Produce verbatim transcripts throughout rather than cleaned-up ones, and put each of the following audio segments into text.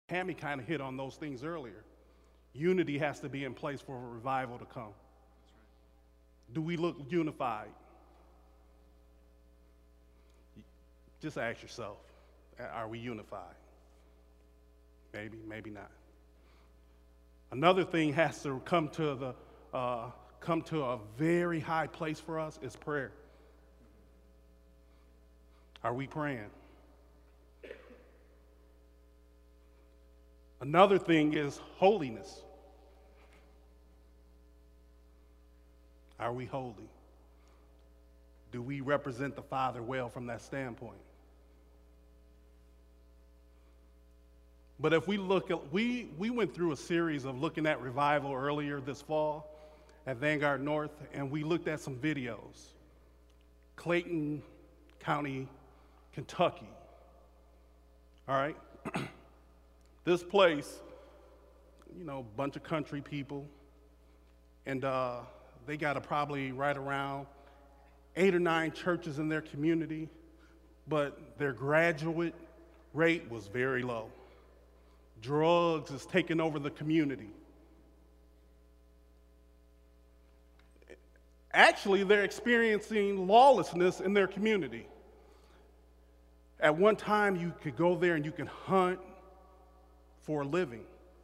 Tammy kind of hit on those things earlier. Unity has to be in place for a revival to come. Do we look unified? Just ask yourself, are we unified? Maybe, maybe not. Another thing has to come to the uh, come to a very high place for us is prayer. Are we praying? Another thing is holiness. Are we holy? Do we represent the Father well from that standpoint? But if we look at, we, we went through a series of looking at revival earlier this fall at Vanguard North, and we looked at some videos. Clayton County, Kentucky. All right? This place, you know, bunch of country people, and uh, they got a probably right around eight or nine churches in their community, but their graduate rate was very low. Drugs is taking over the community. Actually, they're experiencing lawlessness in their community. At one time, you could go there and you could hunt for a living.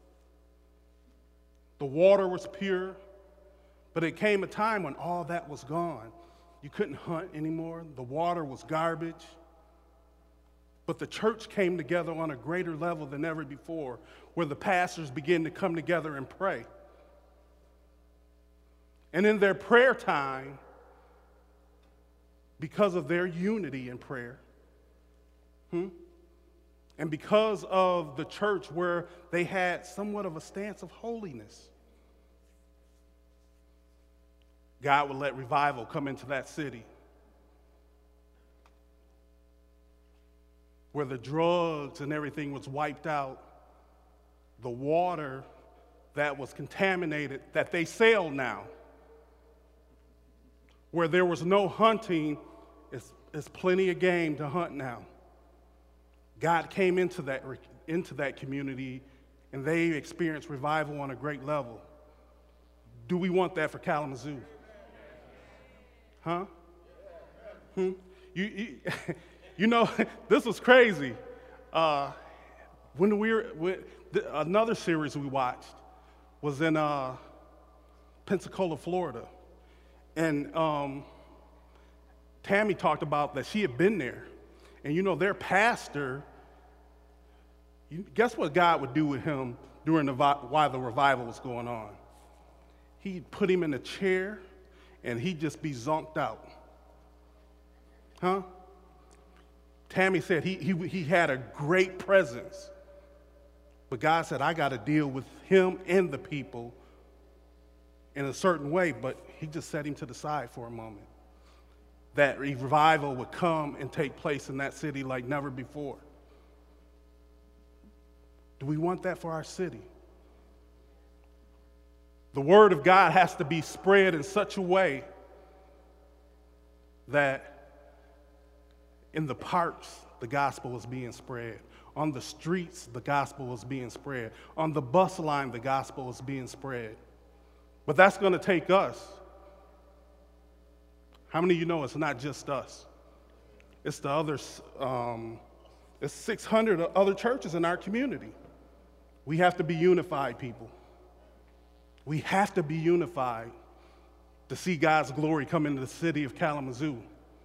The water was pure, but it came a time when all that was gone. You couldn't hunt anymore. The water was garbage. But the church came together on a greater level than ever before, where the pastors began to come together and pray. And in their prayer time, because of their unity in prayer, hmm, and because of the church where they had somewhat of a stance of holiness, God would let revival come into that city. Where the drugs and everything was wiped out, the water that was contaminated, that they sailed now. Where there was no hunting, it's, it's plenty of game to hunt now. God came into that, into that community, and they experienced revival on a great level. Do we want that for Kalamazoo? Huh? Hmm? You, you, you know, this was crazy. Uh, when we were, when, th- another series we watched was in uh, Pensacola, Florida. And um, Tammy talked about that she had been there. And you know, their pastor, you, guess what God would do with him during the while the revival was going on? He'd put him in a chair, and he'd just be zonked out. Huh? Tammy said he, he, he had a great presence. But God said, I got to deal with him and the people in a certain way, but he just set him to the side for a moment. That revival would come and take place in that city like never before. Do we want that for our city? The word of God has to be spread in such a way that in the parks, the gospel is being spread. On the streets, the gospel is being spread. On the bus line, the gospel is being spread. But that's going to take us. How many of you know it's not just us? It's the others. Um, it's six hundred other churches in our community. We have to be unified, people. We have to be unified to see God's glory come into the city of Kalamazoo.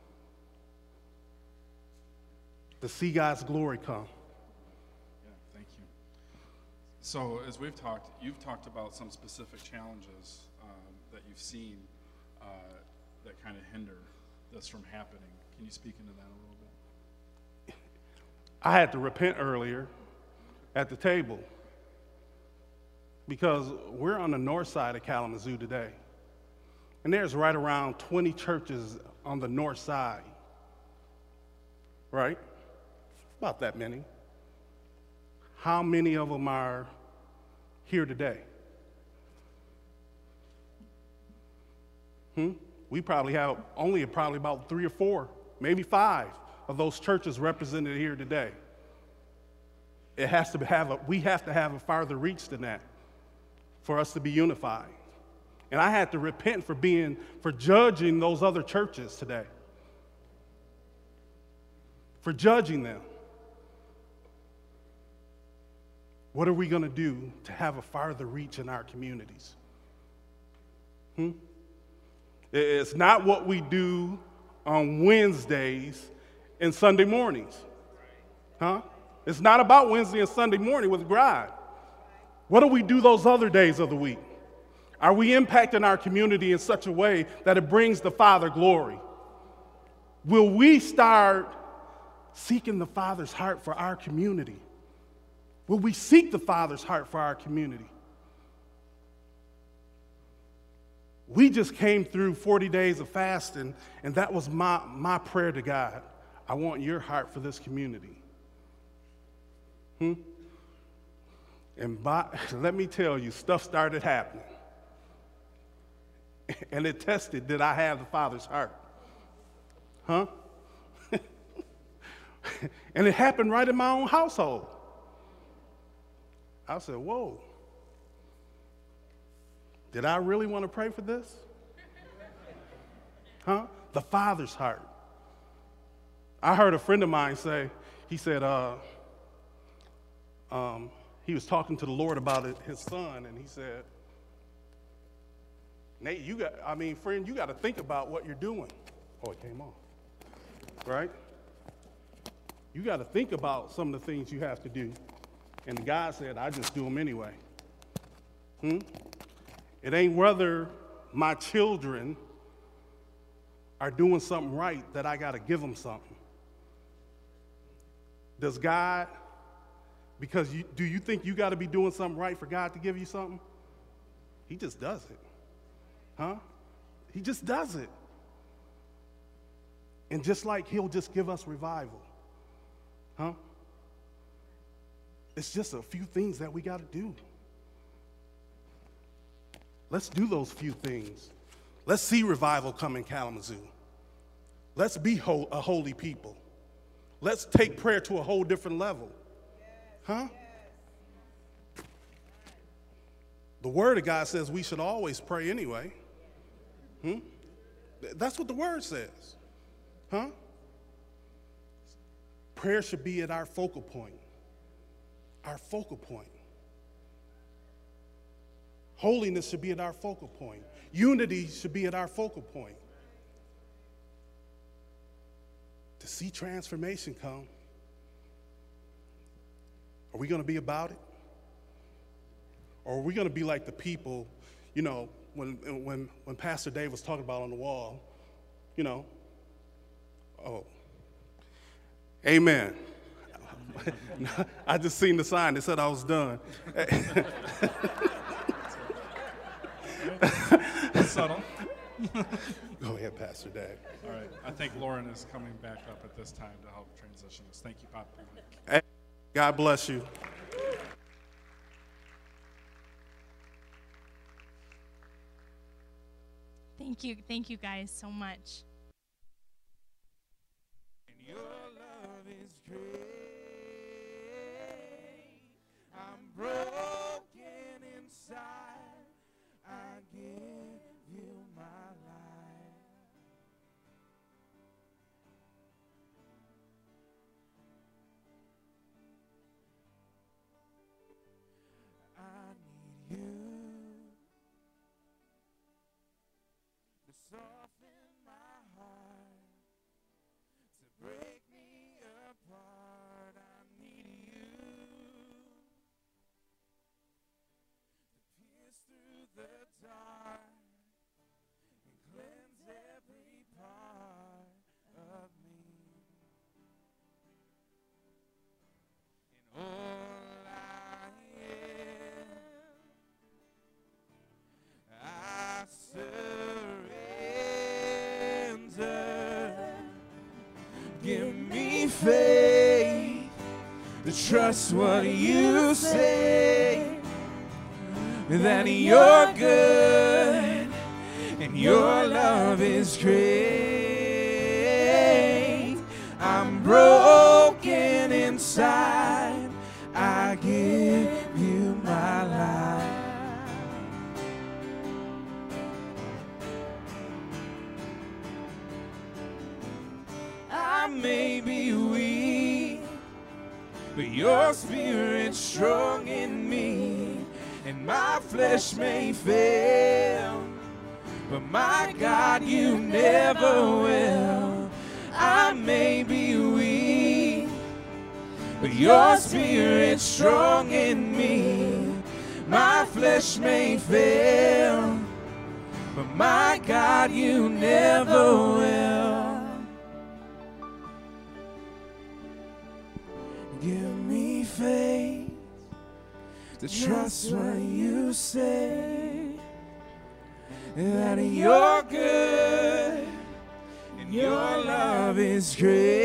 To see God's glory come. Yeah, thank you. So as we've talked, you've talked about some specific challenges um, that you've seen uh, that kind of hinder this from happening. Can you speak into that a little bit? I had to repent earlier at the table because we're on the north side of Kalamazoo today. And there's right around twenty churches on the north side, right? About that many. How many of them are here today? Hmm? We probably have only probably about three or four, maybe five of those churches represented here today. it has to have a, we have to have a farther reach than that for us to be unified. And I had to repent for being, for judging those other churches today, for judging them. What are we going to do to have a farther reach in our communities? Hmm? It's not what we do on Wednesdays and Sunday mornings. Huh? It's not about Wednesday and Sunday morning with Gride. What do we do those other days of the week? Are we impacting our community in such a way that it brings the Father glory? Will we start seeking the Father's heart for our community? Will we seek the Father's heart for our community? We just came through forty days of fasting, and that was my, my prayer to God. I want your heart for this community. Hmm? And by, let me tell you, stuff started happening. And it tested, did I have the Father's heart? Huh? And it happened right in my own household. I said, whoa. Did I really want to pray for this? Huh? The Father's heart. I heard a friend of mine say, he said, uh, um, he was talking to the Lord about it, his son, and he said, Nate, you got, I mean, friend, you got to think about what you're doing. Oh, it came off. Right? You got to think about some of the things you have to do. And God said, I just do them anyway. Hmm? It ain't whether my children are doing something right that I got to give them something. Does God, because you, do you think you got to be doing something right for God to give you something? He just does it. Huh? He just does it. And just like he'll just give us revival. Huh? It's just a few things that we got to do. Let's do those few things. Let's see revival come in Kalamazoo. Let's be ho- a holy people. Let's take prayer to a whole different level. Huh? The Word of God says we should always pray anyway. Hmm? That's what the Word says. Huh? Prayer should be at our focal point. Our focal point. Holiness should be at our focal point. Unity should be at our focal point. To see transformation come, are we going to be about it? Or are we going to be like the people, you know, when, when, when Pastor Dave was talking about on the wall, you know, oh, amen. I just seen the sign that said I was done. Subtle. Go ahead, Pastor Dave. All right. I think Lauren is coming back up at this time to help transition us. Thank you, Papa. Hey, God bless you. Thank you. Thank you guys so much. And your love is great. I'm broken inside. I give you my life. I need you to soften my heart, to break me apart. I need you to pierce through the dark and cleanse every part of me. And all I am, I surrender. Give me faith to trust what you say, that you're good and your love is great. I'm broken inside. I your spirit strong in me, and my flesh may fail, but my God, you never will. I may be weak, but your spirit strong in me. My flesh may fail, but my God, you never will. Give me faith to trust what you say, that you're good and your love is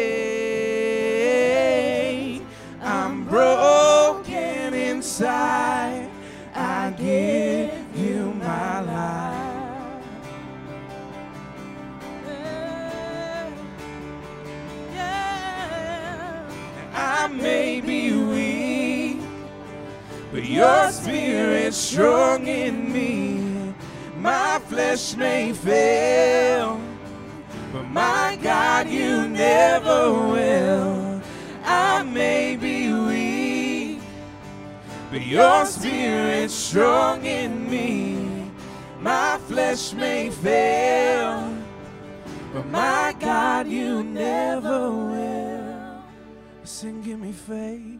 great. I'm broken inside, I give you my life. Yeah. I may be weak, but your spirit's strong in me. My flesh may fail, but my God, you never will. I may be weak, but your spirit's strong in me. My flesh may fail, but my God, you never will. Sing, give me faith,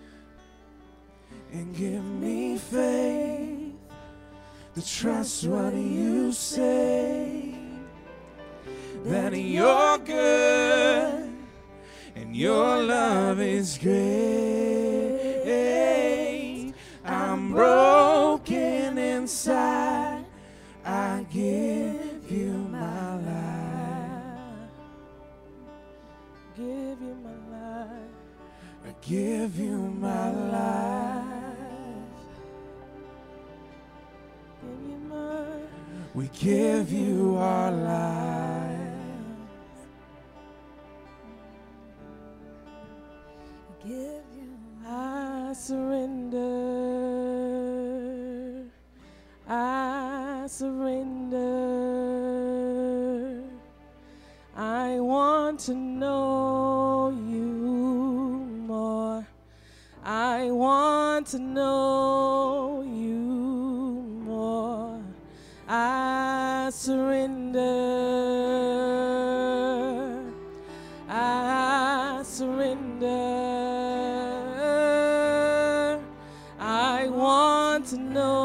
and give me faith to trust what you say, that you're good and your love is great. I'm broken inside, I give you my life. Give you my life. I give you my life. Give you my, we give you our life. Give you, I surrender. I surrender. I want to know you more. I want to know you more. I surrender. I surrender. I want to know